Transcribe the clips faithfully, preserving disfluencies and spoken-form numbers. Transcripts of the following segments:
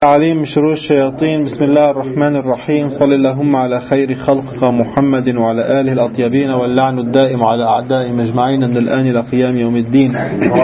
عليم من شرور الشياطين. بسم الله الرحمن الرحيم. صلى اللهم على خير خلقك محمد وعلى آله الأطيبين، واللعن الدائم على أعدائهم أجمعين من الآن إلى قيام يوم الدين.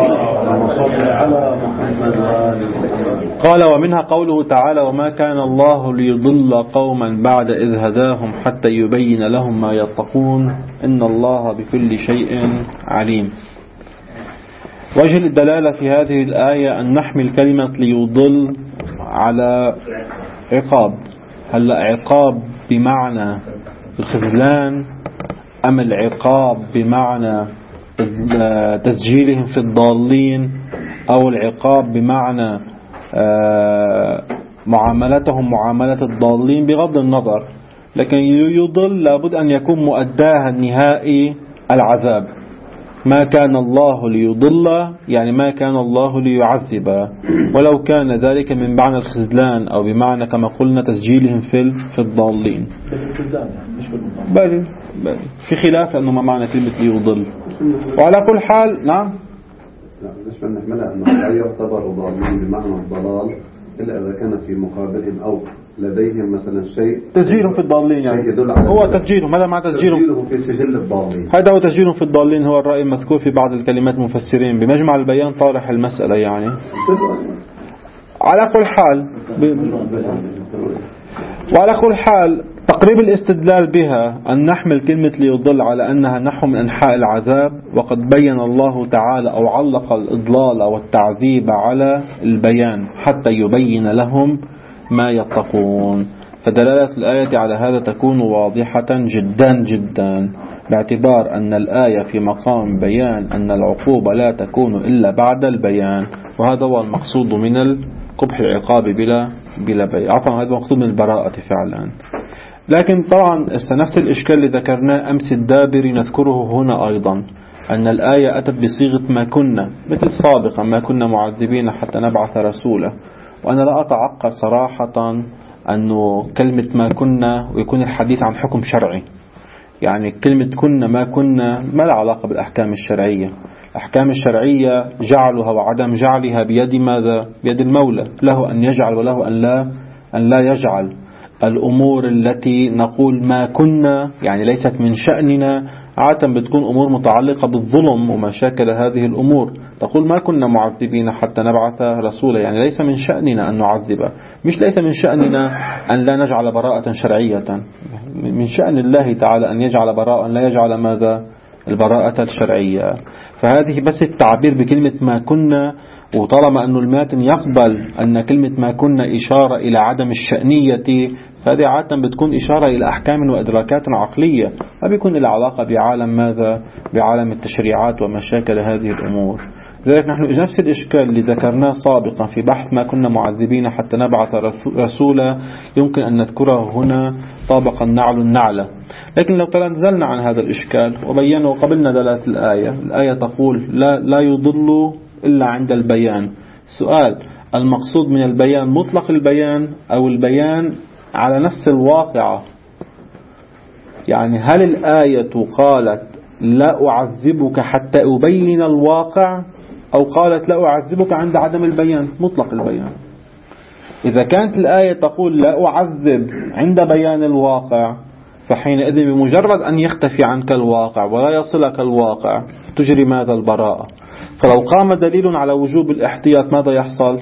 قال: ومنها قوله تعالى: وما كان الله ليضل قوما بعد إذ هداهم حتى يبين لهم ما يتقون إن الله بكل شيء عليم. وجه الدلالة في هذه الآية أن نحمل كلمة ليضل على عقاب. هل عقاب بمعنى الخذلان أم العقاب بمعنى تسجيلهم في الضالين، أو العقاب بمعنى معاملتهم معاملة الضالين؟ بغض النظر، لكن يضل لابد أن يكون مؤداها النهائي العذاب. ما كان الله ليضل يعني ما كان الله ليعذب، ولو كان ذلك من معنى الخذلان أو بمعنى كما قلنا تسجيلهم في في الضالين. بل بل في خلاف أنه ما معنى كلمة ليضل. وعلى كل حال نعم لا ليش بنحملها أنه لا يعتبر ضالين بمعنى الضلال إلا إذا كان في مقابلهم أو لديهم مثلا شيء تسجيلهم في الضالين، يعني هو تسجيلهم. هذا مع تسجيلهم تسجيلهم في سجل الضالين. هذا هو تسجيلهم في الضالين. هو الرأي المذكور في بعض الكلمات المفسرين بمجمع البيان طارح المسألة. يعني على كل حال ب... وعلى كل حال تقريب الاستدلال بها أن نحمل كلمة ليضل على أنها نحو من أنحاء العذاب، وقد بين الله تعالى أو علق الإضلال والتعذيب على البيان حتى يبين لهم ما يتقون. فدلالة الآية على هذا تكون واضحة جدا جدا، باعتبار أن الآية في مقام بيان أن العقوبة لا تكون إلا بعد البيان، وهذا هو المقصود من القبح العقاب بلا بلا بيان. عفوا، هذا المقصود من البراءة فعلا. لكن طبعا نفس الإشكال اللي ذكرناه أمس الدابري نذكره هنا أيضا، أن الآية أتت بصيغة ما كنا، مثل سابقا ما كنا معذبين حتى نبعث رسولا. وأنا لا أتعقل صراحة أنه كلمة ما كنا ويكون الحديث عن حكم شرعي. يعني كلمة كنا ما كنا ما لها علاقة بالأحكام الشرعية. الأحكام الشرعية جعلها وعدم جعلها بيد ماذا؟ بيد المولى، له أن يجعل وله أن لا أن لا يجعل. الأمور التي نقول ما كنا يعني ليست من شأننا عادة بتكون أمور متعلقة بالظلم وما شاكل هذه الأمور. تقول ما كنا معذبين حتى نبعث رسولا، يعني ليس من شأننا أن نعذب، مش ليس من شأننا أن لا نجعل براءة شرعية. من شأن الله تعالى أن يجعل براءة، أن لا يجعل ماذا؟ البراءة الشرعية. فهذه بس التعبير بكلمة ما كنا. وطالما أن الماتن يقبل أن كلمة ما كنا إشارة إلى عدم الشأنية، فهذه عادة بتكون إشارة إلى أحكام وإدراكات عقلية، ما بيكون إلى علاقة بعالم ماذا؟ بعالم التشريعات ومشاكل هذه الأمور. لذلك نحن نفس الإشكال اللي ذكرناه سابقا في بحث ما كنا معذبين حتى نبعث رسولا يمكن أن نذكره هنا طابقا نعل النعلة. لكن لو تنزلنا عن هذا الإشكال وبينا وقبلنا دلالة الآية، الآية تقول لا, لا يضل إلا عند البيان. سؤال: المقصود من البيان مطلق البيان أو البيان على نفس الواقعة؟ يعني هل الآية قالت لا أعذبك حتى أبين الواقع، أو قالت لا أعذبك عند عدم البيان مطلق البيان؟ إذا كانت الآية تقول لا أعذب عند بيان الواقع، فحينئذ بمجرد أن يختفي عنك الواقع ولا يصلك الواقع تجري ماذا؟ البراءة. فلو قام دليل على وجوب الاحتياط ماذا يحصل؟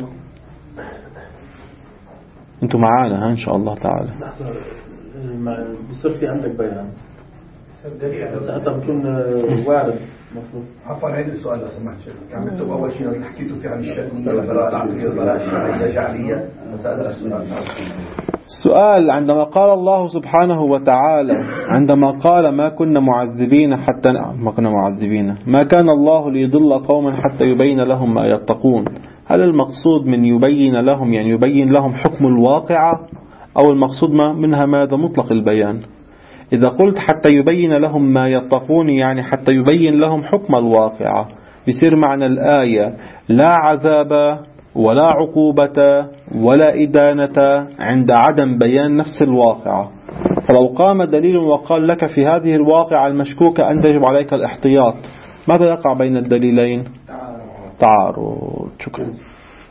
انتم معانا إن شاء الله تعالى. بيصير في عندك بيان بس أنت بتكون وارد مفروض. عفوا عيد السؤال لو سمحت. يعني انتم أول شيء اللي حكيتوا فيه عن الشأنية والبراءة العقلية والبراءة الشرعية جعلية. مسألة السؤال السؤال عندما قال الله سبحانه وتعالى، عندما قال ما كنا معذبين حتى ما كنا معذبين ما كان الله ليضل قوما حتى يبين لهم ما يتقون، هل المقصود من يبين لهم يعني يبين لهم حكم الواقعة، أو المقصود ما منها ماذا؟ مطلق البيان. إذا قلت حتى يبين لهم ما يتقون يعني حتى يبين لهم حكم الواقعة، بيصير معنى الآية لا عذاب ولا عقوبة ولا إدانة عند عدم بيان نفس الواقعة. فلو قام دليل وقال لك في هذه الواقعة المشكوكة أن يجب عليك الاحتياط، ماذا يقع بين الدليلين؟ تعارض. شكرا.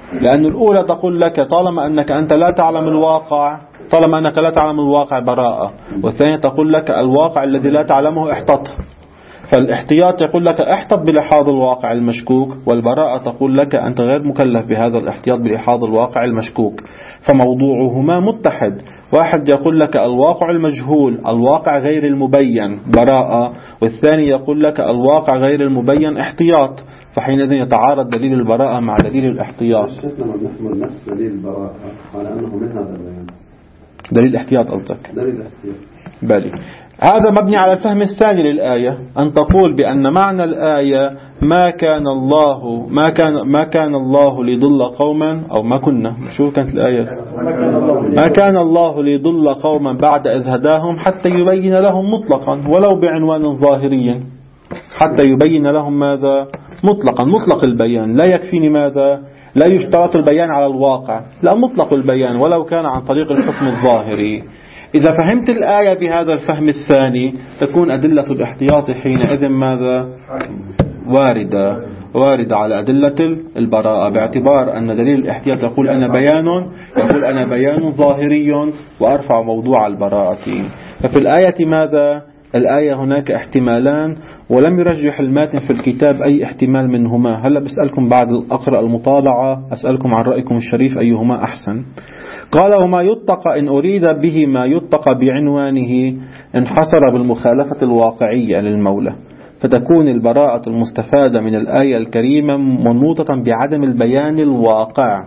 لأن الأولى تقول لك طالما أنك أنت لا تعلم الواقع طالما أنك لا تعلم الواقع براءة، والثانية تقول لك الواقع الذي لا تعلمه احتط. فالاحتياط يقول لك احتط بلحاظ الواقع المشكوك، والبراءة تقول لك أنت غير مكلف بهذا الاحتياط بلحاظ الواقع المشكوك. فموضوعهما متحد، واحد يقول لك الواقع المجهول الواقع غير المبين براءة، والثاني يقول لك الواقع غير المبين احتياط. فحينئذ يتعارض دليل البراءة مع دليل الاحتياط. لما نحمل نفس دليل البراءة على أنه من هذا البيان دليل الاحتياط قصدك؟ دليل الاحتياط بالي. هذا مبني على الفهم الثاني للآية، أن تقول بأن معنى الآية ما كان الله ما كان ما كان الله ليضل قوما، أو ما كنا شو كانت الآية؟ ما كان الله ليضل قوما بعد إذ هداهم حتى يبين لهم مطلقا ولو بعنوان ظاهري، حتى يبين لهم ماذا؟ مطلقا. مطلق البيان لا يكفيني ماذا؟ لا يشترط البيان على الواقع، لا مطلق البيان ولو كان عن طريق الحكم الظاهري. إذا فهمت الآية بهذا الفهم الثاني تكون أدلة الاحتياط حينئذ ماذا؟ واردة واردة على أدلة البراءة، باعتبار أن دليل الاحتياط يقول أنا بيان يقول أنا بيان ظاهري وأرفع موضوع البراءة. ففي الآية ماذا؟ الآية هناك احتمالان، ولم يرجح الماتن في الكتاب أي احتمال منهما. هلأ بسألكم بعد أقرأ المطالعة أسألكم عن رأيكم الشريف أيهما أحسن. قال وما يتقى إن أريد به ما يتقى بعنوانه انحصر بالمخالفة الواقعية للمولى، فتكون البراءة المستفادة من الآية الكريمة منوطة بعدم البيان الواقع،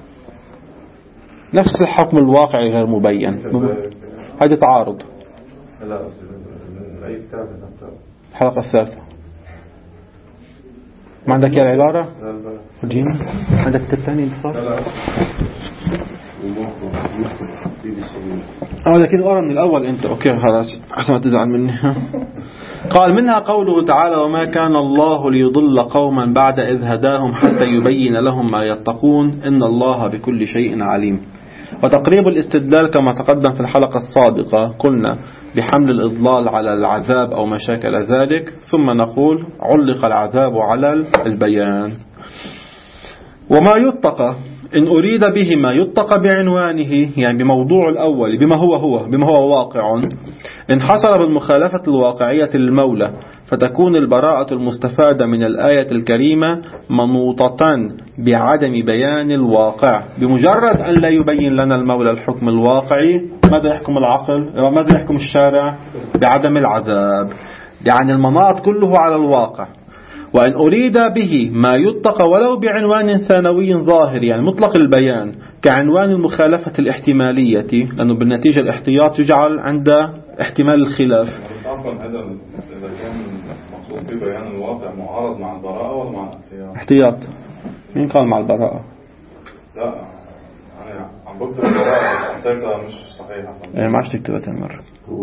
نفس الحكم الواقعي غير مبين. هذا تعارض. الحلقة الثالثة ما عندك يا العبارة؟ جينا عندك الثاني انتصار؟ اه لكن أرى من الأول أنت أوكي خلاص أحسن ما تزعل مني. قال منها قوله تعالى وما كان الله ليضل قوما بعد إذ هداهم حتى يبين لهم ما يتقون إن الله بكل شيء عليم. وتقريب الاستدلال كما تقدم في الحلقة السابقة قلنا بحمل الإضلال على العذاب أو ما شاكل ذلك، ثم نقول علق العذاب على البيان. وما يتقى إن أريد به ما يتقى بعنوانه، يعني بموضوع الأول بما هو هو بما هو واقع، انحصر بالمخالفة الواقعية للمولى، فتكون البراءة المستفادة من الآية الكريمة منوطة بعدم بيان الواقع. بمجرد أن لا يبين لنا المولى الحكم الواقعي ماذا يحكم العقل؟ ماذا يحكم الشارع؟ بعدم العذاب. يعني المناط كله على الواقع. وأن أريد به ما يتقى ولو بعنوان ثانوي ظاهر، يعني مطلق البيان كعنوان المخالفة الاحتمالية، لأنه بالنتيجة الاحتياط يجعل عند احتمال الخلاف. هذا إذا كان مقصود ببيان الواقع معارض مع البراءة ولا مع الاحتياط؟ احتياط. مين قال مع البراءة؟ لا أنا عم بكتب البراءة حسيتها مش صحيحة. يعني ما عادش تكتبها ثاني مرة.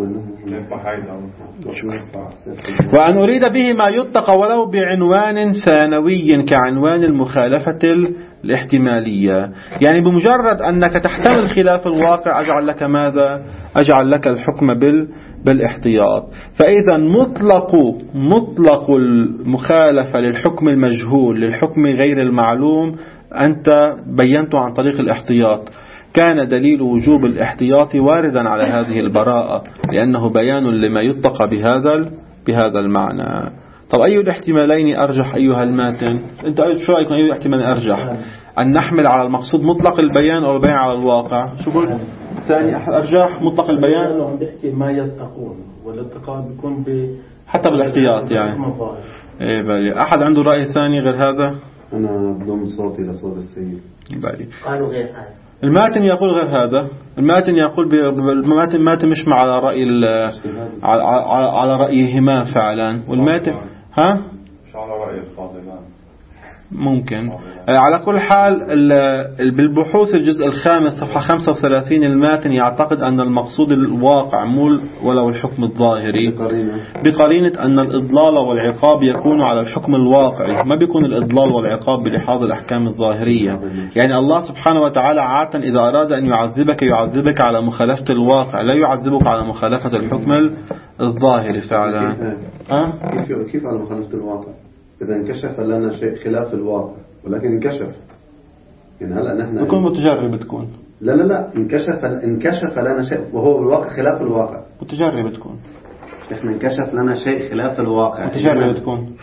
وأن أريد به ما يتقى ولو بعنوان ثانوي كعنوان المخالفة الاحتمالية، يعني بمجرد أنك تحتمل خلاف الواقع أجعل لك ماذا؟ أجعل لك الحكم بال بالاحتياط. فإذا مطلق مطلق المخالفة للحكم المجهول للحكم غير المعلوم أنت بينته عن طريق الاحتياط، كان دليل وجوب الاحتياط واردا على هذه البراءة، لأنه بيان لما يتقى بهذا بهذا المعنى. طب أي الاحتمالين أرجح أيها الماتن؟ أنت شو رأيك أي الاحتمال أرجح؟ أن نحمل على المقصود مطلق البيان أو البيان على الواقع؟ شو قلت؟ ثاني أرجح مطلق البيان. لو عم بحكي ما يتقون والاتقاء بيكون ب حتى بالاحتياط يعني. إيه بالي. أحد عنده رأي ثاني غير هذا؟ أنا بضم صوتي لصوت السيد. بالي. قالوا غير هذا. الماتن يقول غير هذا. الماتن يقول الماتن الماتن مش مع على رأي على, على, على رأيهما فعلا. والماتن ها مش على رأي الفاضلان ممكن. على كل حال بالبحوث الجزء الخامس صفحة خمسة وثلاثين الماتن يعتقد أن المقصود الواقع مو ولو الحكم الظاهري، بقرينة أن الإضلال والعقاب يكون على الحكم الواقعي، ما بيكون الإضلال والعقاب بلحاظ الأحكام الظاهرية. يعني الله سبحانه وتعالى عادة إذا أراد أن يعذبك يعذبك على مخالفة الواقع، لا يعذبك على مخالفة الحكم الظاهري فعلا. أه؟ كيف على مخالفة الواقع؟ إذا انكشف لنا شيء خلاف الواقع ولكن انكشف يعني هلا نحن بكون متجرب تكون. لا لا لا انكشف انكشف لنا شيء وهو بالواقع خلاف الواقع. متجرب تكون. احنا انكشف لنا شيء خلاف الواقع. متجرب تكون.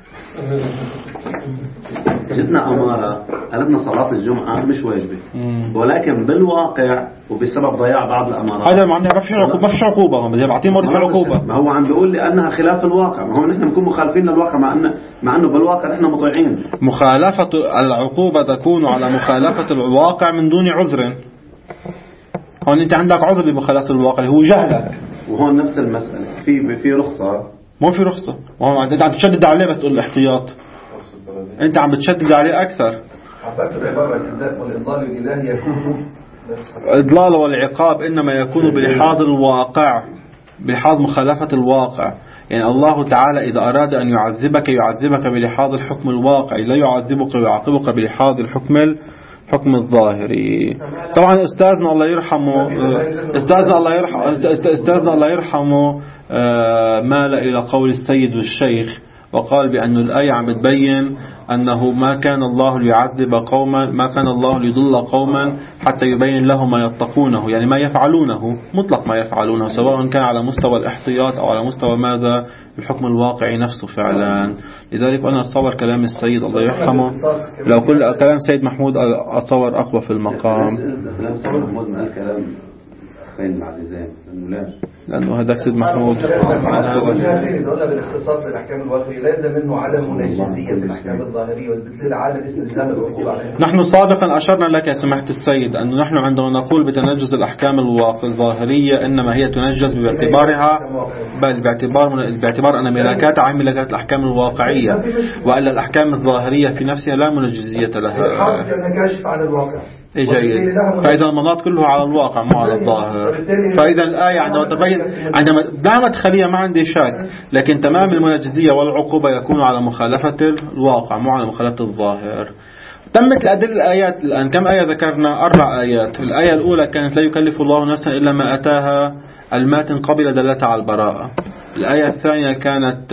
جدنا أمارة قالتنا صلاة الجمعة مش واجبة، ولكن بالواقع وبسبب ضياع بعض الأمارات هذا معناه ما في عقوبة، ما في عقوبة، ما بعطيه مرة عقوبة. ما هو عم بيقول لي أنها خلاف الواقع، ما هو نحن بنكون مخالفين للواقع مع أن مع أنه بالواقع نحن مطيعين. مخالفة العقوبة تكون على مخالفة الواقع من دون عذر. هون أنت عندك عذر لمخالفة الواقع هو جهلك. وهون نفس المسألة في في رخصة. مو في رخصة، وهو أنت عم تشدد عليه بس تقول الاحتياط. أنت عم بتشدد عليه أكثر. عفت العبارة الإضلال والإضلال الإلهي يكون الإضلال والعقاب إنما يكون بلحاظ الواقع، بلحاظ مخالفة الواقع. يعني الله تعالى إذا أراد أن يعذبك يعذبك بلحاظ الحكم الواقعي، لا يعذبك ويعاقبك بلحاظ الحكم الحكم الظاهري. طبعا أستاذنا الله يرحمه أستاذنا الله يرحمه أستاذنا الله يرحمه مال إلى قول السيد والشيخ وقال بأن الآية عم بتبين أنه ما كان الله ليعذب قوما، ما كان الله ليضل قوما حتى يبين لهم ما يتقونه، يعني ما يفعلونه مطلق ما يفعلونه، سواء كان على مستوى الاحتياط أو على مستوى ماذا الحكم الواقعي نفسه فعلا. لذلك أنا أتصور كلام السيد الله يرحمه لو كل كلام سيد محمود أتصور أقوى في المقام. كلام سيد محمود ما الكلام خين مع الإزام لأنه هذا سيد محمود هذا بالاختصاص للأحكام الواقعية لازم منه عدم منجزية بالأحكام الظاهرية وبالتالي عدم استلزام العقوبة عليها. نحن سابقا أشرنا لك يا سماحة السيد أنه نحن عندما نقول بتنجز الأحكام الظاهرية إنما هي تنجز باعتبارها بل باعتبار باعتبار أن ملاكاتها عن ملاكات الأحكام الواقعية، وألا الأحكام الظاهرية في نفسها لا منجزية لها. كاشف عن الواقع. إيه جيد. فإذا المناط كله على الواقع مو على الظاهر. فإذا الآية عندما تبين عندما لا مدخلية ما عندي شك، لكن تمام المنجزية والعقوبة يكون على مخالفة الواقع مو على مخالفة الظاهر. تمت الأدلة الآيات الآن كم آية ذكرنا؟ أربع آيات. الآية الأولى كانت لا يكلف الله نفسا إلا ما أتاها، الماتن قبل دلتها على البراءة. الآية الثانية كانت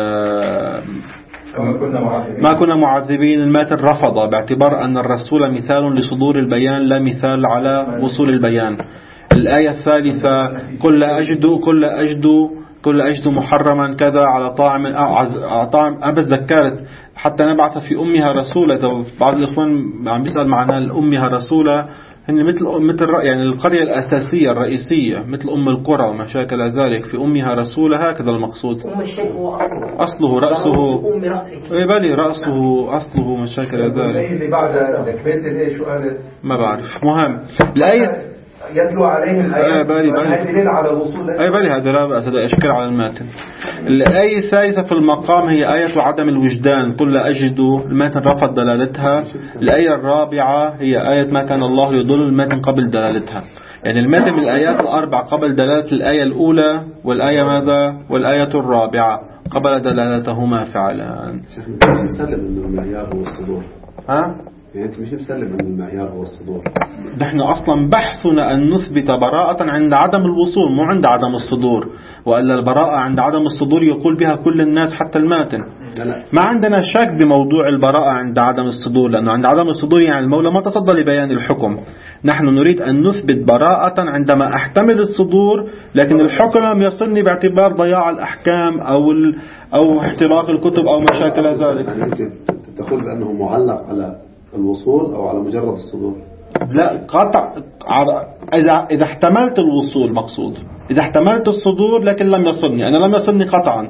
ما كنا معذبين، الماتن رفض باعتبار أن الرسول مثال لصدور البيان لا مثال على وصول البيان. الآية الثالثة كل أجد كل أجد كل أجد محرما كذا على طاعم طاعم أبس ذكرت حتى نبعث في أمها رسولة. بعض الإخوان عم بيسأل معناه الأمها رسولة هن مثل مثل يعني القرية الأساسية الرئيسية مثل أم القرى وما شاكل ذلك. في أمها رسولة هكذا المقصود. أم الشيء هو أصله رأسه أم رأسه. إيه بلي رأسه أصله ما شاكل ذلك. اللي بعد الكبيت شو قالت ما بعرف. مهم الآية يتلو عليهم الآيات دليل على الوصول. أي بلي هذا لا بأس، هذا إشكال على الماتن. الآية الثالثة في المقام هي آية عدم الوجدان كل أجد، الماتن رفض دلالتها. الآية الرابعة هي آية ما كان الله يضل، الماتن قبل دلالتها. يعني الماتن من الآيات الأربع قبل دلالة الآية الأولى والآية ماذا والآية الرابعة قبل دلالتهما فعلا. مسلم إنه المعيار هو الصدور. ها؟ يعني أنت مش مسلم أن المعيار هو الصدور. نحن أصلا بحثنا أن نثبت براءة عند عدم الوصول مو عند عدم الصدور، وإلا البراءة عند عدم الصدور يقول بها كل الناس حتى الماتن. ما عندنا شك بموضوع البراءة عند عدم الصدور، لأنه عند عدم الصدور يعني المولى ما تصدى لبيان الحكم. نحن نريد أن نثبت براءة عندما أحتمل الصدور، لكن الحكم لم يصلني باعتبار ضياع الأحكام أو أو احتراق الكتب أو مشاكل ذلك. يعني أنت تقول بأنه معلق على الوصول أو على مجرد الصدور؟ لا قطع. إذا إذا احتملت الوصول مقصود، إذا احتملت الصدور لكن لم يصلني، أنا لم يصلني قطعا.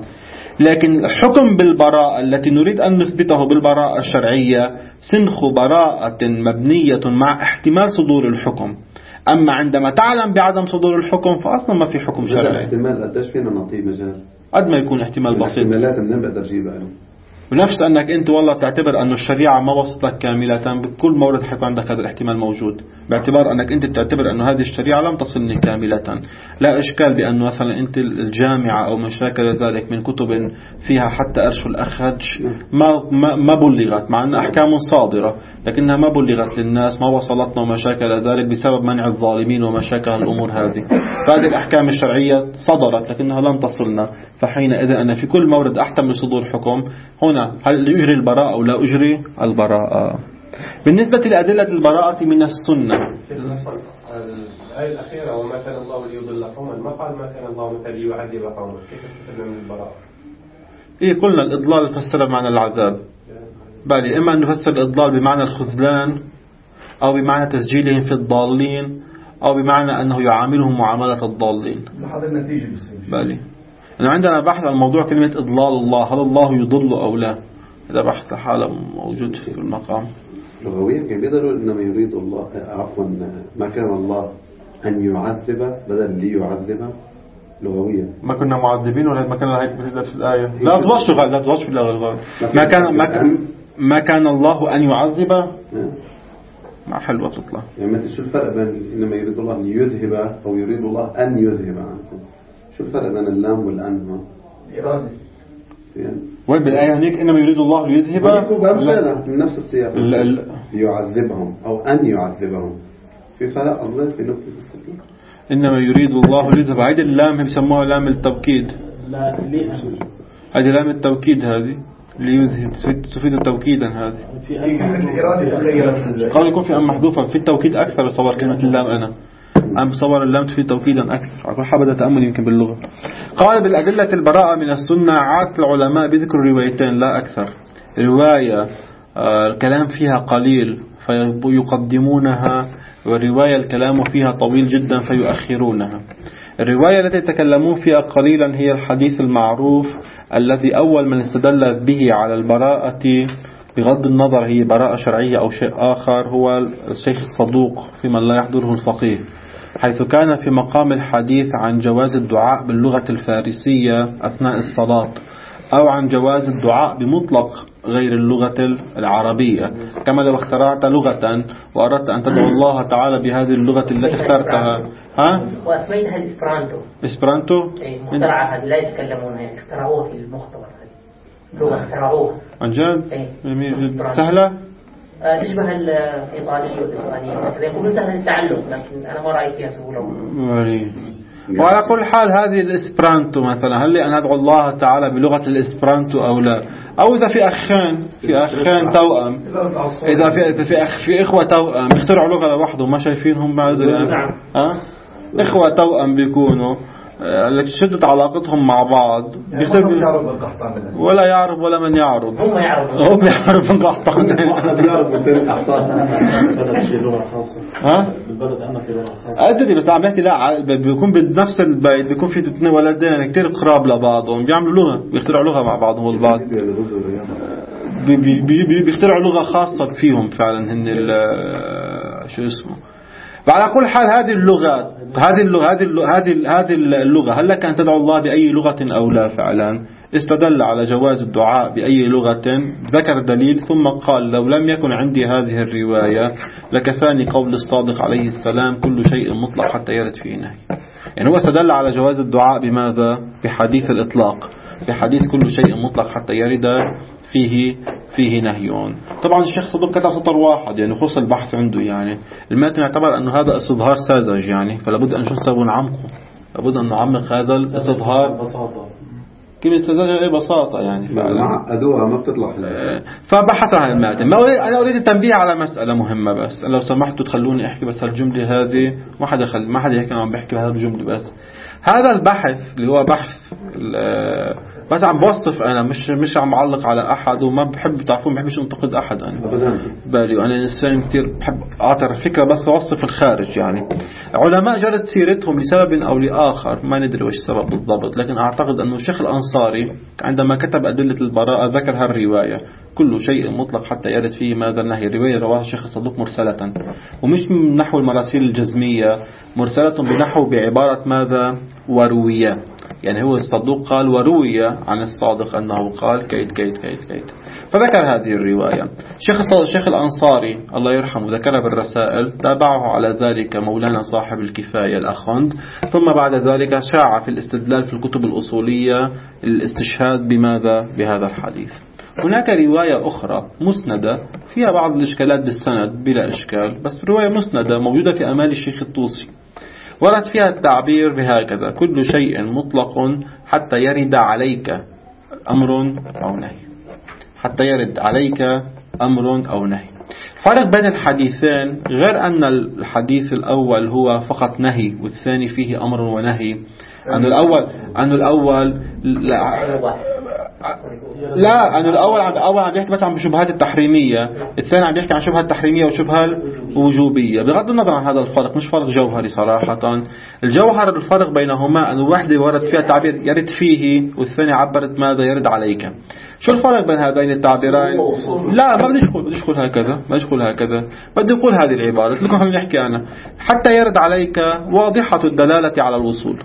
لكن الحكم بالبراءة التي نريد أن نثبته بالبراءة الشرعية سنخ براءة مبنية مع احتمال صدور الحكم. أما عندما تعلم بعدم صدور الحكم فأصلا ما في حكم شرعي. احتمال قديش فينا نعطيه مجال؟ قد ما يكون احتمال بسيط. احتمالات منين بقدر أجيبها أنا؟ بنفس أنك أنت والله تعتبر أن الشريعة ما وصلت كاملة، بكل مورد حيكون عندك هذا الاحتمال موجود، باعتبار أنك أنت تعتبر أن هذه الشريعة لم تصلني كاملة. لا إشكال بأن مثلا أنت الجامعة أو مشاكل ذلك من كتب فيها حتى أرش الأخج ما ما ما بلغت، مع أن أحكام صادرة لكنها ما بلغت للناس، ما وصلتنا ومشاكل ذلك بسبب منع الظالمين ومشاكل الأمور هذه. فهذه الأحكام الشرعية صدرت لكنها لم تصلنا، فحينئذ أنا في كل مورد أحتمل صدور حكم. هنا هل أجري البراءة أو لا أجري البراءة؟ بالنسبة لأدلة البراءة من السنة، الآية الأخيرة وما كان الله ليضل قوما، ما قال ما كان الله مثلا ليعذب قوما، كيف استفدنا من البراءة؟ إيه قلنا الإضلال فسر بمعنى العذاب، بل إما أن نفسر الإضلال بمعنى الخذلان، أو بمعنى تسجيلهم في الضالين، أو بمعنى أنه يعاملهم معاملة الضالين. هذا النتيجة بالي أنه عندنا بحث عن موضوع كلمة إضلال الله، هل الله يضل أو لا؟ هذا بحث حالة موجود في المقام. لغويا كان بيقدروا إنما يريد الله، عفوا ما كان الله أن يعذب بدل ليعذب لغويا. ما كنا معذبين ولا ما كان هيك بتقدر في الآية؟ لا تضغطش غير لا تضغطش في الأغلال. ما كان ما كان ما كان الله أن يعذب. ما حلوة تطلع. يعني مثل شو الفرق بين إنما يريد الله أن يذهب أو يريد الله أن يذهب عنكم؟ شو الفرق بين اللام والأن؟ إرادة. وين بالآية هنيك إنما يريد الله ليذهب؟ لا من نفس السياق. يعذبهم أو أن يعذبهم. في فرق الله في نقطة السكين. إنما يريد الله ليذهب. هذه اللام بيسموها لام التوكيد. لا ليه؟ هذه لام التوكيد هذه ليذهب تفيد توكيدا. هذه في أي الإرادة تغيرت. قال يكون في أم محذوفة في التوكيد أكثر صور كلمة اللام. أنا أم بصور اللام تفيد توكيدا أكثر. أقول حابة تأمل يمكن باللغة. قال بالأدلة البراءة من السنة عادة العلماء بذكر روايتين لا أكثر. رواية الكلام فيها قليل فيقدمونها، والرواية الكلام فيها طويل جدا فيؤخرونها. الرواية التي يتكلمون فيها قليلا هي الحديث المعروف الذي أول من استدل به على البراءة بغض النظر هي براءة شرعية أو شيء آخر هو الشيخ الصدوق في من لا يحضره الفقيه، حيث كان في مقام الحديث عن جواز الدعاء باللغة الفارسية أثناء الصلاة، أو عن جواز الدعاء بمطلق غير اللغة العربية، كما لو اخترعت لغة وأردت أن تدعو الله تعالى بهذه اللغة التي اخترتها. ها؟ واسمينها الإسبرانتو. إسبرانتو؟ إيه مخترعة، هذه لا يتكلمونها يعني اخترعوها في المختبر، لغة اخترعوها. عن جد؟ إيه. سهلة؟ آه تشبه الإيطالية والإسبانية مثلا، يقولون سهل التعلم لكن أنا ما رأيت فيها سهولة. وعلى كل حال هذه الإسبرانتو مثلا، هل لي أن أدعو الله تعالى بلغة الإسبرانتو أو لا؟ أو إذا في أخان في أخان توأم، إذا في إذا في أخ في إخوة توأم يخترعوا لغة لوحدهم ما شايفينهم بعد الآن. ها؟ إخوة توأم بيكونوا لك شدت علاقتهم مع بعض ولا يعرف ولا من يعرف. هم يعرفون هم يعرفون قحطان. ها؟ بالبلد عندنا في لغة خاصة. أدري بس عم بحكي لا بيكون بنفس البيت بيكون في اثنين ولدين كتير قراب لبعضهم بيعملوا لغة بيخترعوا لغة مع بعضهم البعض بي بي بي بيخترعوا لغة خاصة فيهم فعلا هن شو اسمه. وعلى كل حال هذه اللغات هذه اللغة هذه اللغة هذه هذه اللغة هل لك أن تدعو الله بأي لغة أو لا؟ فعلا استدل على جواز الدعاء بأي لغة، ذكر دليل ثم قال لو لم يكن عندي هذه الرواية لكفاني قول الصادق عليه السلام كل شيء مطلق حتى يرد فيه نهي. يعني هو استدل على جواز الدعاء بماذا؟ بحديث الإطلاق، بحديث كل شيء مطلق حتى يرد فيه فيه نهيون. طبعا الشيخ صدوق كتب سطر واحد يعني خص البحث عنده، يعني المتن يعتبر أنه هذا استظهار ساذج يعني، فلابد أن شو نسوي نعمقه، لابد أن نعمق هذا الاستظهار ببساطة. كلمة ساذج أي بساطة يعني فعلا أدوها ما بتطلع. فبحث عن المتن. ما أريد أنا أريد التنبيه على مسألة مهمة بس لو سمحتوا تخلوني أحكي بس هالجملة هذه، ما حدا خل ما حدا يحكي عم بحكي بهذا الجملة بس. هذا البحث اللي هو بحث بس عم بوصف أنا مش مش عم أعلق على أحد، وما بحب تعرفون ما بحبش أنتقد أحد أنا بالي، وأنا إنسان كتير بحب أعطي الفكرة بس أوصف الخارج. يعني علماء جرت سيرتهم لسبب أو لآخر ما ندري وش السبب بالضبط، لكن أعتقد أنه الشيخ الأنصاري عندما كتب أدلة البراءة ذكر هالرواية كل شيء مطلق حتى يرد فيه ماذا النهي. الرواية رواها الشيخ الصدوق مرسلة، ومش من نحو المراسيل الجزمية، مرسلة بنحو بعبارة ماذا وروية. يعني هو الصدوق قال وروي عن الصادق أنه قال كيت كيت كيت كيت، فذكر هذه الرواية. الشيخ الشيخ الأنصاري الله يرحمه ذكرها بالرسائل، تابعه على ذلك مولانا صاحب الكفاية الأخوند، ثم بعد ذلك شاع في الاستدلال في الكتب الأصولية الاستشهاد بماذا بهذا الحديث. هناك رواية أخرى مسندة فيها بعض الإشكالات بالسند بلا إشكال، بس رواية مسندة موجودة في أمال الشيخ الطوسي، ورد فيها التعبير بهكذا كل شيء مطلق حتى يرد عليك أمر أو نهي، حتى يرد عليك أمر أو نهي. فرق بين الحديثين غير أن الحديث الأول هو فقط نهي والثاني فيه أمر ونهي. أن الأول أن الأول لا, لا أن الأول عم أول عم بيحكي بس عن الشبهات التحريمية، الثاني عم بيحكي عن شبهة التحريمية والشبهة الوجوبية. بغض النظر عن هذا الفرق، مش فرق جوهري صراحة. الجوهر الفرق بينهما أن واحدة ورد فيها تعبير يرد فيه والثاني عبرت ماذا يرد عليك. شو الفرق بين هذين التعبيرين؟ لا ما بدي أقول بدي أقول هكذا ما بدي أقول هكذا بدي أقول هذه العبارة لكم خلينا نحكي أنا. حتى يرد عليك واضحة الدلالة على الوصول،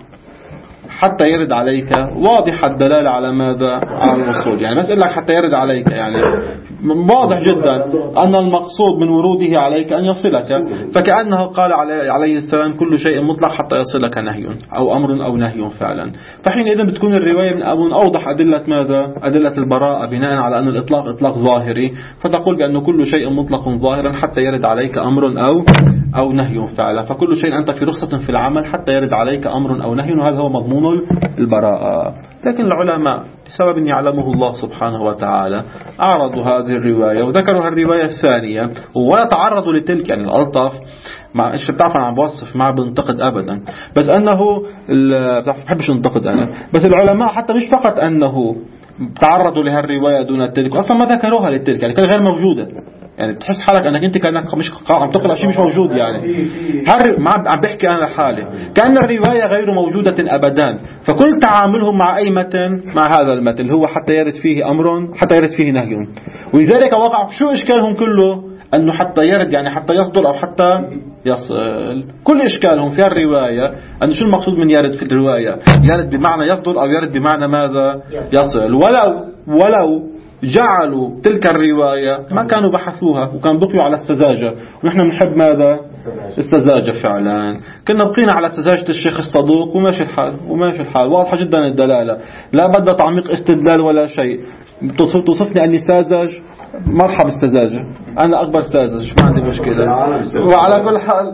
حتى يرد عليك واضح الدلالة على ماذا؟ على الوصول. يعني بس أقول لك حتى يرد عليك يعني واضح جدا أن المقصود من وروده عليك أن يصلك، فكأنه قال عليه السلام كل شيء مطلق حتى يصلك نهي أو أمر أو نهي فعلا. فحينئذ بتكون الرواية من أوضح أدلة ماذا؟ أدلة البراءة بناء على أن الإطلاق إطلاق ظاهري، فتقول بأن كل شيء مطلق ظاهرا حتى يرد عليك أمر أو أو نهي فعلا. فكل شيء أنت في رخصة في العمل حتى يرد عليك أمر أو نهي، وهذا هو مضمون البراءة. لكن العلماء لسبب يعلمه الله سبحانه وتعالى أعرضوا هذه الرواية وذكروا الرواية الثانية ولا تعرضوا لتلك. يعني الألطف مع إيش بتعرف أنا عم بوصف ما بنتقد أبدا، بس أنه بحبش انتقد أنا، بس العلماء حتى مش فقط أنه تعرضوا لها الرواية دون تلك، أصلا ما ذكروها للتلك، يعني كانت غير موجودة. يعني بتحس حالك انك انت كانك مش عم تقرا شيء مش موجود. يعني هر ما عم بحكي انا لحالي كان الروايه غير موجوده ابدا. فكل تعاملهم مع اي متن مع هذا المتن هو حتى يرد فيه امر حتى يرد فيه نهي، ولذلك وقع شو اشكالهم كله انه حتى يرد يعني حتى يصدر او حتى يصل. كل اشكالهم في الروايه انه شو المقصود من يرد في الروايه؟ يرد بمعنى يصدر او يرد بمعنى ماذا؟ يصل. ولو ولو جعلوا تلك الرواية ما كانوا بحثوها وكان بقيوا على السذاجة، ونحن بنحب ماذا؟ السذاجة فعلا. كنا بقينا على سذاجة الشيخ الصدوق وماشي الحال وماشي الحال واضحة جدا الدلالة، لا بدها تعميق استدلال ولا شيء. توصفني أني ساذج، مرحب السذاجة، أنا أكبر ساذج ما عندي مشكلة. وعلى كل حال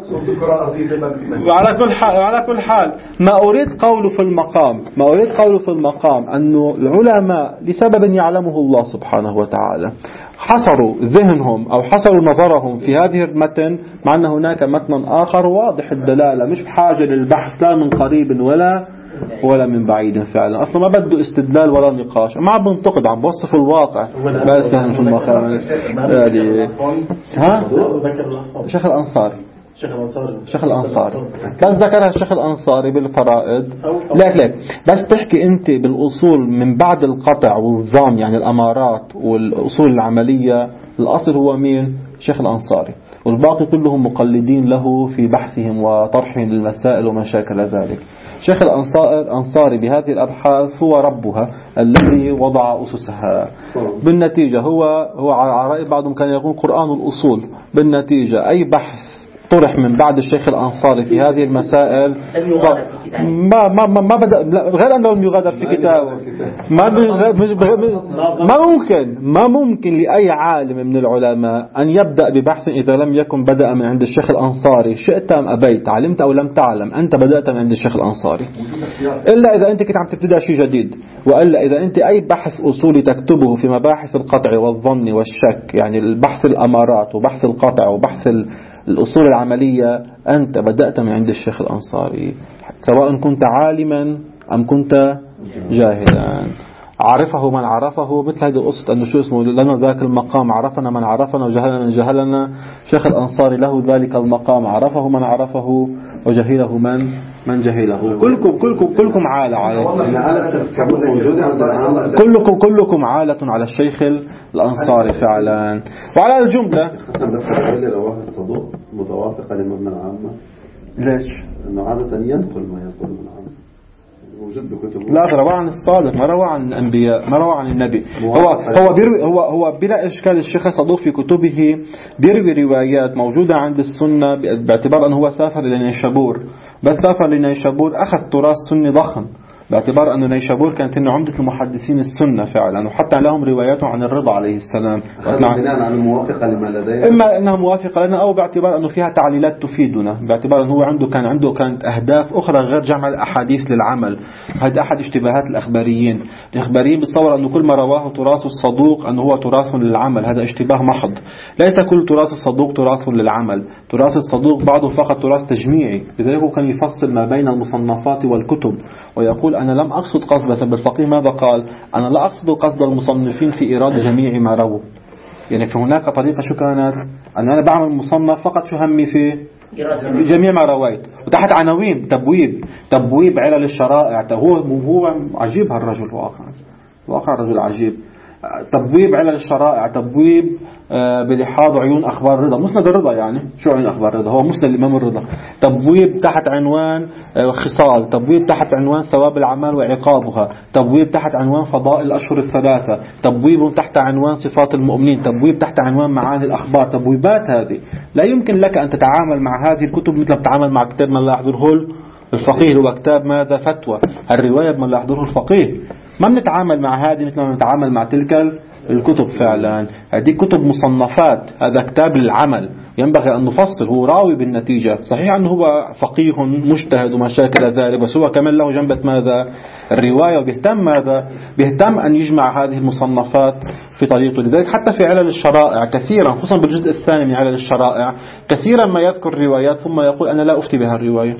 وعلى كل حال وعلى كل حال ما أريد قوله في المقام ما أريد قوله في المقام أنه العلماء لسبب يعلمه الله سبحانه وتعالى حصروا ذهنهم أو حصروا نظرهم في هذه المتن، مع أن هناك متن آخر واضح الدلالة مش بحاجة للبحث لا من قريب ولا ولا من بعيد فعلا. أصلا ما بده استدلال ولا نقاش، ما عم بنتقد عم بوصف الواقع بس في المقام. ها شيخ الأنصاري شيخ الأنصاري شيخ الأنصاري بس ذكرها الشيخ الأنصاري بالفرائض. لا لا بس تحكي أنت بالأصول من بعد القطع والظام، يعني الأمارات والأصول العملية، الأصل هو مين؟ شيخ الأنصاري، والباقي كلهم مقلدين له في بحثهم وطرحهم للمسائل وما شاكل ذلك. شيخ الأنصاري بهذه الأبحاث هو ربها الذي وضع أسسها. بالنتيجة هو هو على رأي بعضهم كان يقول قرآن الأصول. بالنتيجة أي بحث طرح من بعد الشيخ الأنصاري في هذه المسائل ما ما ما, ما بدأ غير أنه لم يغادر في كتابه. ما ما ممكن ما ممكن لأي عالم من العلماء أن يبدأ ببحث إذا لم يكن بدأ من عند الشيخ الأنصاري. شئت أم أبيت، علمت أو لم تعلم، أنت بدأت من عند الشيخ الأنصاري، إلا إذا أنت كنت عم تبتدأ شيء جديد. وإلا إذا أنت أي بحث أصولي تكتبه في مباحث القطع والظن والشك، يعني البحث الأمارات وبحث القطع وبحث الأصول العملية، أنت بدأت من عند الشيخ الأنصاري، سواء كنت عالما أم كنت جاهلا. عرفه من عرفه، مثل هذه القصة أنه شو اسمه لنا ذاك المقام، عرفنا من عرفنا وجهلنا من جهلنا. شيخ الأنصاري له ذلك المقام، عرفه من عرفه وجهله من من جهله. كلكم كلكم كلكم عالة على كلكم كلكم عالة على الشيخ الأنصاري فعلا. وعلى الجملة متوافقة لمبنى العامة. ليش؟ إنه عادة ينقل ما يقول من العامة. موجود بكتب. لا روى عن الصادق، ما روى عن الأنبياء، ما روى عن النبي. هو هو بيروي هو هو بلا إشكال. الشيخ صدوق في كتبه بيروي روايات موجودة عند السنة باعتبار أنه هو سافر إلى نيشابور، بس سافر لنيشابور أخذ تراث سني ضخم باعتبار أن نيشابور كانت إنه عمدة المحدثين السنة فعلا، وحتى لهم رواياته عن الرضا عليه السلام بناء على الموافقة لما لديه، إما أنها موافقة لنا أو باعتبار أنه فيها تعليلات تفيدنا، باعتبار أنه هو عنده كان عنده كانت أهداف أخرى غير جمع الأحاديث للعمل. هذا أحد اشتباهات الأخباريين. الأخباريين بتصور أنه كل ما رواه تراث الصدوق أنه هو تراث للعمل. هذا اشتباه محض. ليس كل تراث الصدوق تراث للعمل. تراث الصدوق بعضه فقط تراث تجميعي. لذلك كان يفصل ما بين المصنفات والكتب ويقول أنا لم أقصد قصد بالفقيه ماذا قال؟ أنا لا أقصد قصد المصنفين في إيراد جميع ما رووا. يعني في هناك طريقة شو كانت أن أنا بعمل مصنف فقط شو همي فيه جميع ما رويت، وتحت عناوين تبويب تبويب علل الشرائع. هو هو عجيب هالرجل، واقعا واقع رجل عجيب. تبويب علل الشرائع، تبويب بلحاظ عيون أخبار الرضا، مسند الرضا. يعني شو عيون أخبار الرضا؟ هو مسند الإمام الرضا. تبويب تحت عنوان خصال، تبويب تحت عنوان ثواب الأعمال وعقابها، تبويب تحت عنوان فضائل الأشهر الثلاثة، تبويب تحت عنوان صفات المؤمنين، تبويب تحت عنوان معاني الأخبار. تبويبات هذه لا يمكن لك أن تتعامل مع هذه الكتب مثل ما تتعامل مع كتاب من لا يحضره الفقيه. هو كتاب ماذا؟ فتوى. الرواية من لا يحضره الفقيه. ما بنتعامل مع هذه مثل ما بنتعامل مع تلك الكتب. فعلا هذه كتب مصنفات، هذا كتاب للعمل. ينبغي أن نفصل. هو راوي بالنتيجة، صحيح أنه هو فقيه مجتهد وما شاكل ذلك، بس هو كمان له جنبة ماذا؟ الرواية. وبيهتم ماذا؟ بيهتم أن يجمع هذه المصنفات في طريقه. لذلك حتى في علل الشرائع كثيرا، خصوصا بالجزء الثاني من علل الشرائع، كثيرا ما يذكر روايات ثم يقول أنا لا أفتي بها الرواية،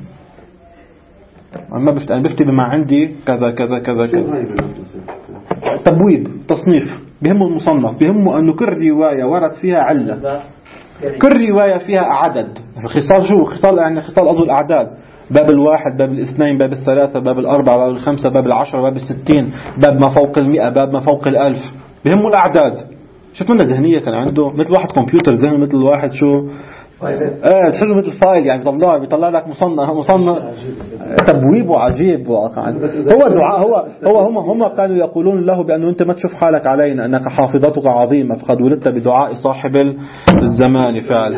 أنا بفتي أنا بفتي بما عندي كذا كذا كذا كذا. تبويب تصنيف، بهمه المصنف، بهمه أنه كل رواية ورد فيها علة، كل رواية فيها عدد. الخصال شو خصال؟ يعني خصال أظن الأعداد، باب الواحد، باب الاثنين، باب الثلاثة، باب الأربعة، باب الخمسة، باب العشرة، باب الستين، باب ما فوق المئة، باب ما فوق الألف. بهمه الأعداد. شوف منا ذهنية كان عنده مثل واحد كمبيوتر ذهن، مثل واحد شو ايه تحسه مثل فايل. يعني بيطلع بيطلع لك مصنف مصنف تبويب وعجيب واقعا. هو دعاء. هو هو هم هم كانوا يقولون له بأنه أنت ما تشوف حالك علينا، أنك حافظتك عظيمة، فقد ولدت بدعاء صاحب الزمان. فعلا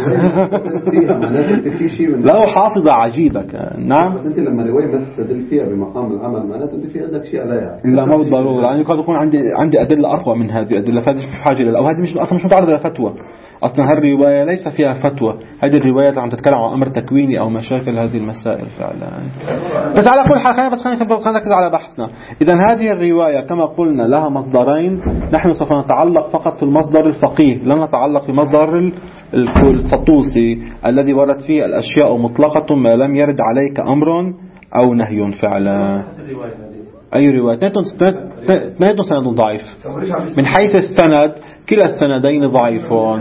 له حافظة عجيبة كان. نعم. بس أنت لما رواية ما تستدل فيها بمقام العمل معناته أنت في عندك شيء عليها. لا ما بالضرورة. يعني قد يكون عندي عندي أدلة أقوى من هذه الأدلة، فهذه مش حاجة لها، أو هذه مش أصلا مش متعرضة لفتوى. أصلا هالرواية ليس فيها فتوى. هذه الرواية عم تتكلم عن أمر تكويني أو مشاكل هذه المسائل فعلا. بس على كل حال خلينا بس خلينا نركز على بحثنا. إذا هذه الرواية كما قلنا لها مصدرين، نحن سوف نتعلق فقط في المصدر الفقيه، لا نتعلق في مصدر السطوسي الذي ورد فيه الأشياء مطلقة ما لم يرد عليك أمر أو نهي. فعلا أي رواية نهاية سند ضعيف من حيث السند. كلا السندين ضعيفون.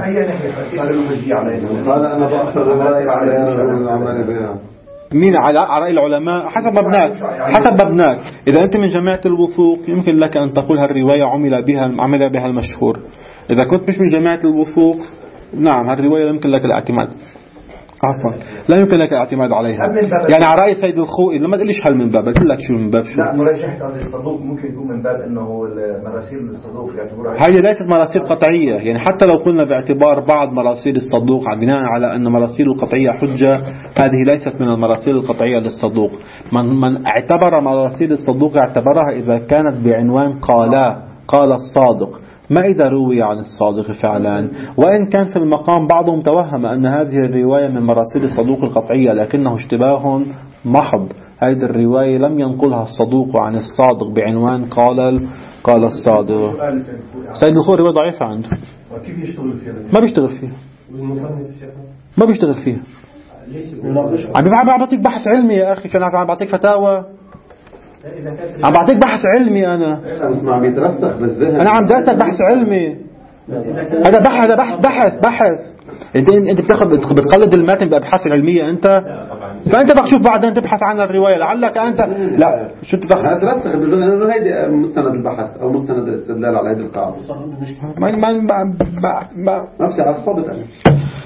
قال أنا بأخر رواية على مين؟ على رأي العلماء حسب مبناك. حسب مبناك. إذا أنت من جماعة الوثوق يمكن لك أن تقول هالرواية عمل بها عمل بها المشهور. إذا كنت مش من جماعة الوثوق نعم هالرواية يمكن لك الاعتماد. عفوا لا يمكن لك الاعتماد عليها. يعني على رأي سيد الخوئي لما تقوليش هل من باب، قلت لك شو من باب. شو لا مرجحة قصدي الصدوق ممكن يكون من باب انه مراسيل الصدوق يعتبرها. هذه ليست مراسيل قطعية. يعني حتى لو قلنا باعتبار بعض مراسيل الصدوق بناء على أن مراسيل القطعية حجة، هذه ليست من المراسيل القطعية للصدوق. من, من اعتبر مراسيل الصدوق اعتبرها إذا كانت بعنوان قالا قال الصادق، ما إذا روي عن الصادق فعلا. وإن كان في المقام بعضهم توهم أن هذه الرواية من مراسيل الصدوق القطعية، لكنه اشتباه محض. هذه الرواية لم ينقلها الصدوق عن الصادق بعنوان قال قال الصادق. سيد الخوئي رواية ضعيفة عنده. وكيف يشتغل فيها؟ ما بيشتغل فيها. ما بيشتغل فيها. عم بعطيك بحث علمي يا أخي، كان عم بعطيك فتاوى. عم بعطيك بحث علمي أنا. عم يترسخ بالذهن. أنا عم درسك بحث علمي. هذا بحث هذا بحث بحث بحث. أنت أنت بتاخذ بتقلد المتن بأبحاث علمية أنت. فأنت بقى شوف بعدين تبحث عن الرواية لعلك أنت لا شو تبحث. ترسخ بالذهن إنه هيدي مستند البحث أو مستند الاستدلال على هذه القاعدة. ما ما ما ما نفسي عصبت أنا.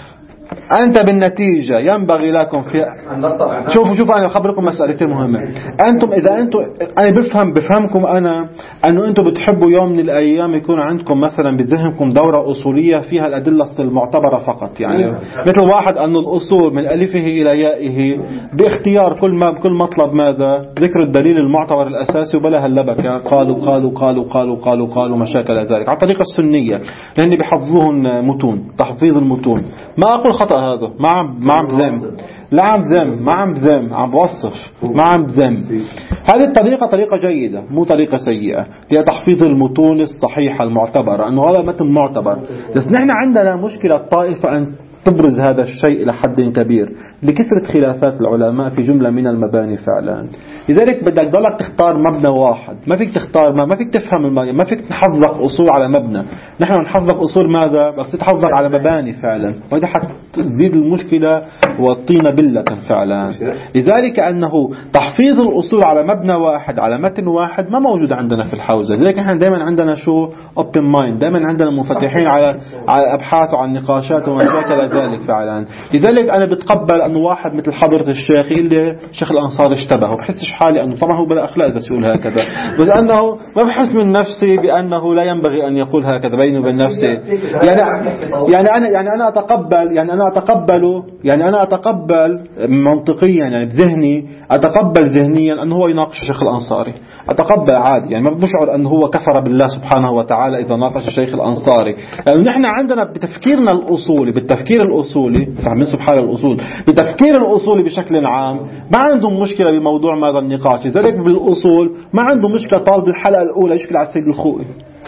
أنت بالنتيجة ينبغي لكم في شوفوا شوفوا أنا أخبركم مسألتين مهمة. أنتم إذا أنتم أنا بفهم بفهمكم أنا أنه أنتم بتحبوا يوم من الأيام يكون عندكم مثلا بذهنكم دورة أصولية فيها الأدلة المعتبرة فقط، يعني مثل واحد أن الأصول من ألفه إلى يائه باختيار كل ما كل مطلب ماذا ذكر الدليل المعتبر الأساسي وبلا هاللبكة قالوا قالوا قالوا قالوا قالوا قالوا مشاكل ذلك على الطريقة السنية لأن بيحفظوهن متون تحفيظ المتون. ما أقول خطأ هذا، ما عم ما عم بذم لا عم بذم ما عم بذم عم بوصف ما عم بذم. هذه الطريقة طريقة جيدة مو طريقة سيئة، هي تحفيظ المتون الصحيحة المعتبرة أنه هذا متن معتبر. بس نحن عندنا مشكلة الطائفة أن تبرز هذا الشيء إلى حد كبير لكثرة خلافات العلماء في جملة من المباني فعلا. لذلك بدك ضلك تختار مبنى واحد، ما فيك تختار ما, ما فيك تفهم المبنى، ما فيك تحفظك أصول على مبنى. نحن نحفظك أصول ماذا؟ بس تحفظك على مباني فعلا، وهذا حتزيد المشكلة والطينة بلة فعلا. لذلك أنه تحفيظ الأصول على مبنى واحد على متن واحد ما موجود عندنا في الحوزة. لذلك نحن دائما عندنا شو open mind، دائما عندنا منفتحين على على الأبحاث وعلى النقاشات ومشاكل ذلك فعلا. لذلك أنا بتقبل أنه واحد مثل حضرة الشيخ اللي شيخ الأنصار اشتبه وبحسش حالي أنه طبعا هو بلا أخلاق إذا يقول هكذا، بس أنه ما بحس من نفسي بأنه لا ينبغي أن يقول هكذا بيني وبين نفسي. يعني يعني أنا يعني أنا أتقبل يعني أنا أتقبله يعني أنا أتقبل منطقيا يعني بذهني أتقبل ذهنيا أنه هو يناقش الشيخ الأنصاري، أتقبل عادي يعني ما بشعر أنه هو كفر بالله سبحانه وتعالى إذا ناقش الشيخ الأنصاري، لأنه نحن عندنا بتفكيرنا الأصولي بالتفكير الأصولي فاهمين سبحان الأصول بتفكير الأصولي بشكل عام ما عندهم مشكلة بموضوع ماذا النقاش. لذلك بالأصول ما عنده مشكلة طالب الحلقة الأولى يشكل على السيد الخوئي،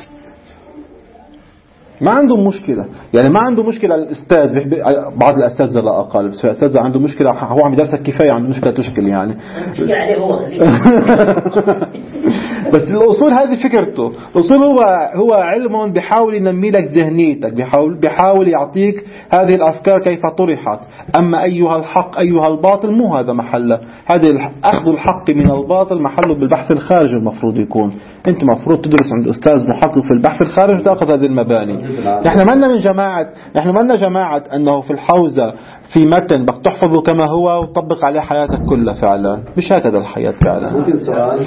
ما عندهم مشكلة يعني ما عنده مشكلة. الأستاذ بعض الأستاذ لا أقل بس الأستاذ عنده مشكلة هو عم يدرسك كفاية عنده مشكلة تشكل يعني بس الأصول هذه فكرته. الأصول هو هو علم بيحاول ينمي لك ذهنيتك، بيحاول بيحاول يعطيك هذه الأفكار كيف طرحت. أما أيها الحق أيها الباطل مو هذا محله، هذا أخذ الحق من الباطل محله بالبحث الخارجي المفروض يكون. أنت مفروض تدرس عند أستاذ محقق في البحث الخارجي وتأخذ هذه المباني. نحن مالنا من جماعة نحن مالنا جماعة أنه في الحوزة في متن بدك تحفظه كما هو وتطبق عليه حياتك كلها فعلا، مش هكذا الحياة فعلا. ممكن سؤال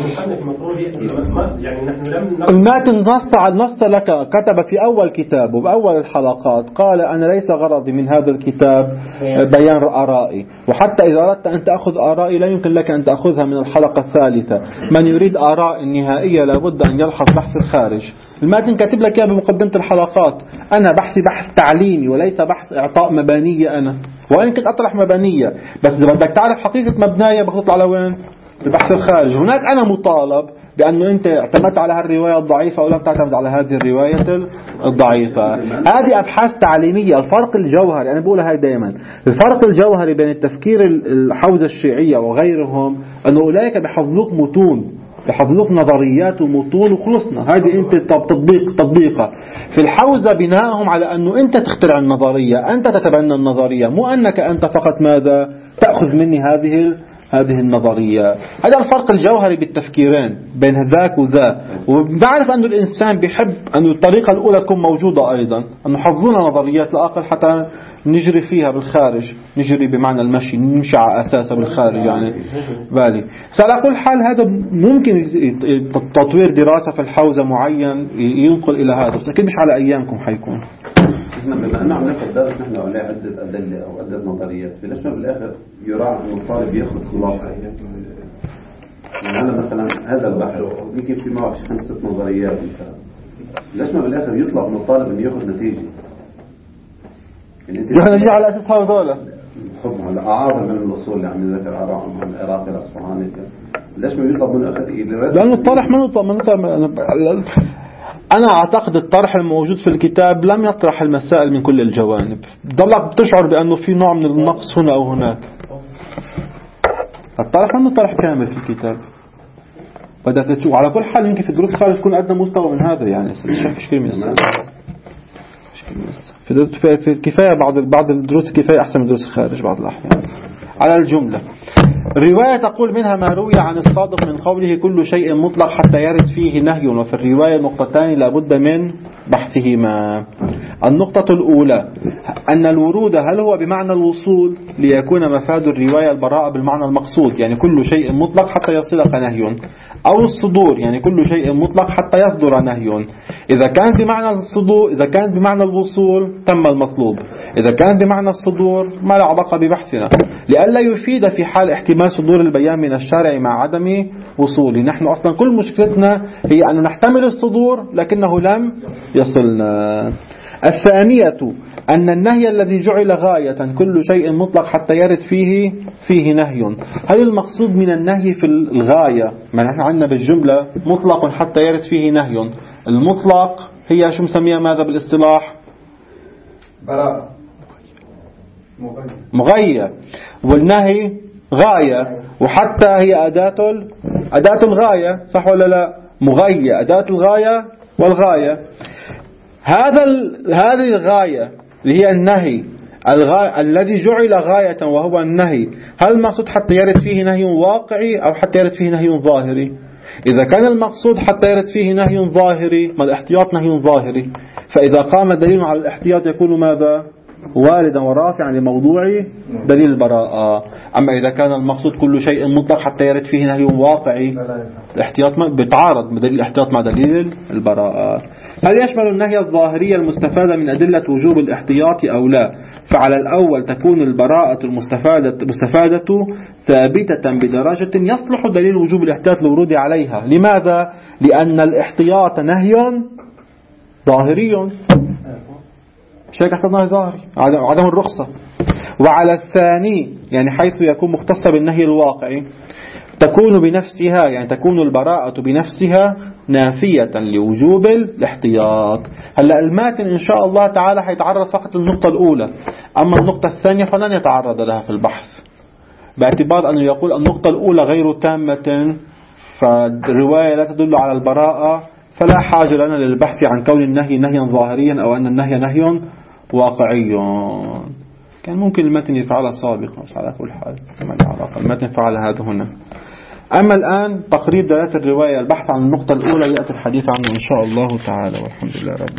يعني نحن لم الماتن نص على نص لك كتب في أول كتاب وبأول الحلقات قال أنا ليس غرضي من هذا الكتاب بيان آرائي، وحتى إذا أردت أن تأخذ آرائي لا يمكن لك أن تأخذها من الحلقة الثالثة. من يريد آراء النهائية لابد أن يلحظ بحث الخارج. الماتن كاتب لك إياه بمقدمة الحلقات. أنا بحثي بحث تعليمي وليس بحث إعطاء مبانية، أنا وإن كنت أطرح مبانية بس إذا بدك تعرف حقيقة مبناية بتطلع على وين؟ البحث الخارج. هناك أنا مطالب بأنه أنت اعتمدت على هالرواية الضعيفة أو لم تعتمد على هذه الرواية الضعيفة. هذه أبحاث تعليمية. الفرق الجوهري أنا بقولها هاي دائما، الفرق الجوهري بين التفكير الحوزة الشيعية وغيرهم أنه أولئك بحفظوك متون بحفظوك نظريات ومتون وخلصنا، هذه أنت تطبيق تطبيقة. في الحوزة بناءهم على أنه أنت تخترع النظرية، أنت تتبنى النظرية، مو أنك أنت فقط ماذا تأخذ مني هذه هذه النظرية. هذا الفرق الجوهري بالتفكيرين بين ذاك وذا. وبعرف أن الإنسان بيحب أن الطريقة الأولى تكون موجودة أيضا، أن حفظنا نظريات الآخر حتى نجري فيها بالخارج، نجري بمعنى المشي نمشي على أساسها بالخارج يعني بالي. بس على كل حال هذا ممكن تطوير دراسة في الحوزة معين ينقل إلى هذا، بس أكيد مش على أيامكم حيكون. بما أنه عم ناخذ درس نحن عليه عدة أدلة أو عدة نظريات، فليش ما بالآخر يراعي أن الطالب يأخذ خلاصة؟ يعني أنا مثلا هذا البحث يمكن في معه خمسة نظريات مثلا، ليش ما بالآخر يطلب من الطالب أن يأخذ نتيجة؟ نحن نجي على أساس هذول خذوا على أعاظم من الأصول اللي عم يذكر آراء عن العراقي الأصفهاني، ليش ما يطلب منه أخذ إيه؟ لأنه الطرح ما يطلب من أنا أعتقد الطرح الموجود في الكتاب لم يطرح المسائل من كل الجوانب، ضلك بتشعر بأنه في نوع من النقص هنا أو هناك. الطرح لم يطرح كامل في الكتاب. بدأت تشوف على كل حال يمكن في الدروس الخارج تكون أدنى مستوى من هذا يعني مش كلمة في في كفاية بعض بعض الدروس كفاية أحسن من دروس الخارج بعض الأحيان على الجملة. الرواية تقول منها ما روي عن الصادق من قوله كل شيء مطلق حتى يرد فيه نهي، وفي الرواية نقطتان لابد من بحثهما. النقطة الأولى أن الورود هل هو بمعنى الوصول ليكون مفاد الرواية البراءة بالمعنى المقصود، يعني كل شيء مطلق حتى يصلك نهي، أو الصدور يعني كل شيء مطلق حتى يصدر نهي. إذا كان بمعنى الصدور إذا كان بمعنى الوصول تم المطلوب، إذا كان بمعنى الصدور ما له علاقة ببحثنا، لئلا يفيد في حال احتمال صدور البيان من الشارع مع عدم وصوله. نحن أصلا كل مشكلتنا هي أن نحتمل الصدور لكنه لم يصلنا. الثانية أن النهي الذي جعل غاية كل شيء مطلق حتى يرد فيه فيه نهي، هل المقصود من النهي في الغاية؟ ما نحن عندنا بالجملة مطلق حتى يرد فيه نهي، المطلق هي شو مسميها ماذا بالاصطلاح؟ براءة مغية، والنهي غاية، وحتى هي أداة أداة الغاية، صح ولا لا؟ مغية أداة الغاية والغاية. هذا هذه الغاية اللي هي النهي الغاية الذي جعل غاية وهو النهي، هل المقصود حتى يرد فيه نهي واقعي أو حتى يرد فيه نهي ظاهري؟ إذا كان المقصود حتى يرد فيه نهي ظاهري، ما الاحتياط نهي ظاهري، فإذا قام دليل على الاحتياط يكون ماذا؟ واردا ورافعا لموضوع دليل البراءة. أما إذا كان المقصود كل شيء مطلق حتى يرد فيه نهي واقعي، الاحتياط بتعارض دليل الاحتياط مع دليل البراءة. هل يشمل النهي الظاهرية المستفادة من أدلة وجوب الاحتياط أو لا؟ فعلى الأول تكون البراءة المستفادة المستفادة ثابتة بدرجة يصلح دليل وجوب الاحتياط لورود عليها. لماذا؟ لأن الاحتياط نهي ظاهري، شيء تحت النهي ظاهري عدم الرخصة. وعلى الثاني يعني حيث يكون مختص بالنهي الواقعي تكون بنفسها، يعني تكون البراءة بنفسها نافية لوجوب الاحتياط. هلأ الماتن إن شاء الله تعالى حيتعرض فقط للنقطة الأولى، أما النقطة الثانية فلن يتعرض لها في البحث، باعتبار أنه يقول النقطة الأولى غير تامة فالرواية لا تدل على البراءة، فلا حاجة لنا للبحث عن كون النهي نهيا ظاهريا أو أن النهي نهي واقعي. كان ممكن المتن يفعلها سابقا، بس على كل حال ما له علاقة، المتن فعل هذا هنا. أما الآن تقريب دلالة الرواية، البحث عن النقطة الأولى يأتي الحديث عنه إن شاء الله تعالى، والحمد لله رب